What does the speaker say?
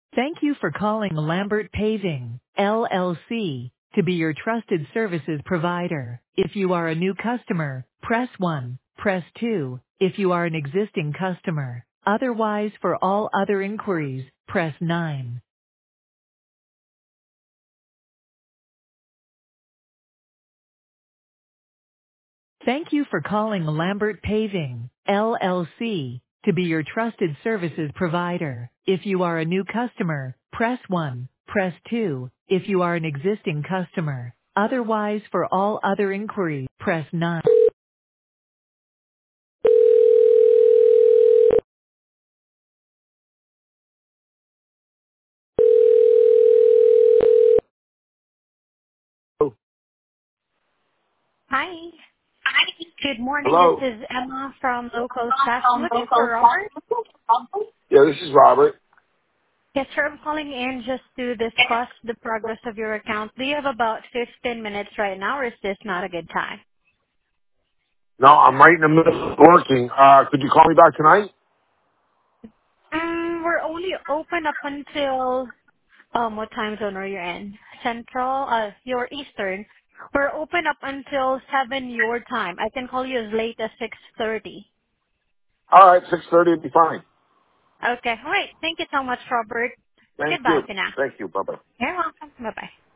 Thank you for calling Lambert Paving, LLC, to be your trusted services provider. If you are a new customer, press 1. Press 2 if you are an existing customer. Otherwise, for all other inquiries, press 9. Thank you for calling Lambert Paving, LLC, to be your trusted services provider. If you are a new customer, press 1. Press 2 if you are an existing customer. Otherwise, for all other inquiries, press 9. Oh, Hi. Good morning. This hello. is Emma from Local Staff. I'm looking for Robert. Yeah, this is Robert. Yes, sir. I'm calling in just to discuss the progress of your account. Do you have about 15 minutes right now, or is this not a good time? No, I'm right in the middle of working. Could you call me back tonight? We're only open up until what time zone are you in? Central? You're Eastern. We're open up until 7 your time. I can call you as late as 6:30. All right, 6:30 would be fine. Okay. All right. Thank you so much, Robert. Thank Goodbye you. for now. Thank you. Bye-bye. You're welcome. Bye bye.